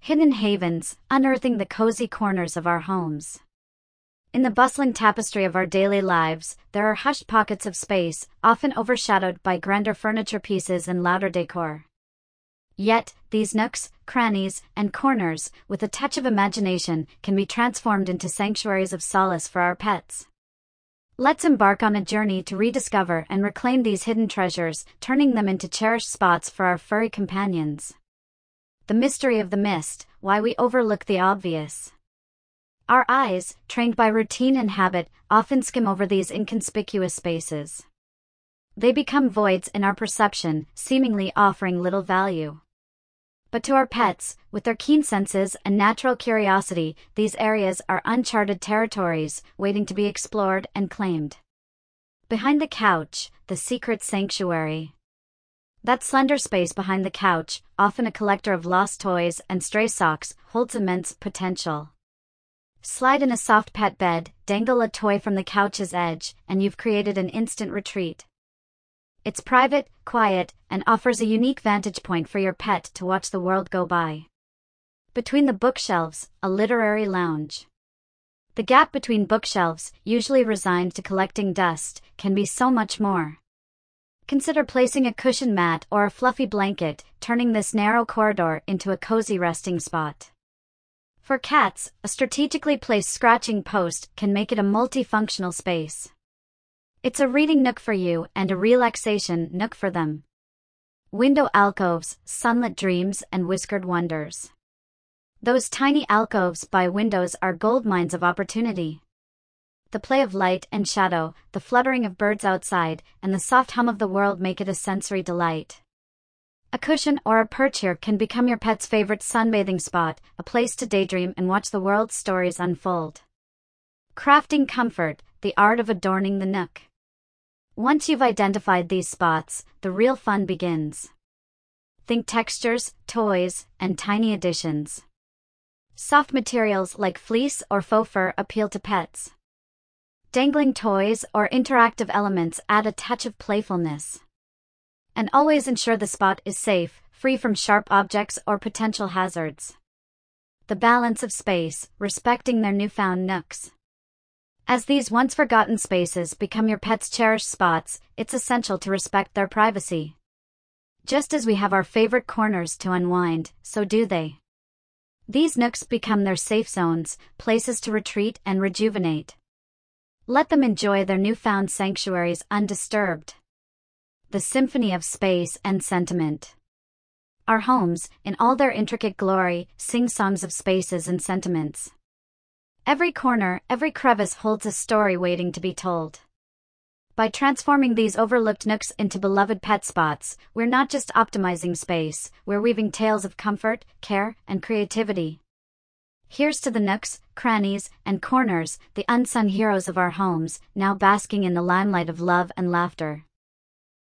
Hidden havens, unearthing the cozy corners of our homes. In the bustling tapestry of our daily lives, there are hushed pockets of space, often overshadowed by grander furniture pieces and louder decor. Yet, these nooks, crannies, and corners, with a touch of imagination, can be transformed into sanctuaries of solace for our pets. Let's embark on a journey to rediscover and reclaim these hidden treasures, turning them into cherished spots for our furry companions. The mystery of the mist, why we overlook the obvious. Our eyes, trained by routine and habit, often skim over these inconspicuous spaces. They become voids in our perception, seemingly offering little value. But to our pets, with their keen senses and natural curiosity, these areas are uncharted territories, waiting to be explored and claimed. Behind the couch, the secret sanctuary. That slender space behind the couch, often a collector of lost toys and stray socks, holds immense potential. Slide in a soft pet bed, dangle a toy from the couch's edge, and you've created an instant retreat. It's private, quiet, and offers a unique vantage point for your pet to watch the world go by. Between the bookshelves, a literary lounge. The gap between bookshelves, usually resigned to collecting dust, can be so much more. Consider placing a cushion mat or a fluffy blanket, turning this narrow corridor into a cozy resting spot. For cats, a strategically placed scratching post can make it a multifunctional space. It's a reading nook for you and a relaxation nook for them. Window alcoves, sunlit dreams and whiskered wonders. Those tiny alcoves by windows are gold mines of opportunity. The play of light and shadow, the fluttering of birds outside, and the soft hum of the world make it a sensory delight. A cushion or a perch here can become your pet's favorite sunbathing spot, a place to daydream and watch the world's stories unfold. Crafting comfort, the art of adorning the nook. Once you've identified these spots, the real fun begins. Think textures, toys, and tiny additions. Soft materials like fleece or faux fur appeal to pets. Dangling toys or interactive elements add a touch of playfulness. And always ensure the spot is safe, free from sharp objects or potential hazards. The balance of space, respecting their newfound nooks. As these once forgotten spaces become your pet's cherished spots, it's essential to respect their privacy. Just as we have our favorite corners to unwind, so do they. These nooks become their safe zones, places to retreat and rejuvenate. Let them enjoy their newfound sanctuaries undisturbed. The symphony of space and sentiment. Our homes, in all their intricate glory, sing songs of spaces and sentiments. Every corner, every crevice holds a story waiting to be told. By transforming these overlooked nooks into beloved pet spots, we're not just optimizing space, we're weaving tales of comfort, care, and creativity. Here's to the nooks, crannies, and corners, the unsung heroes of our homes, now basking in the limelight of love and laughter.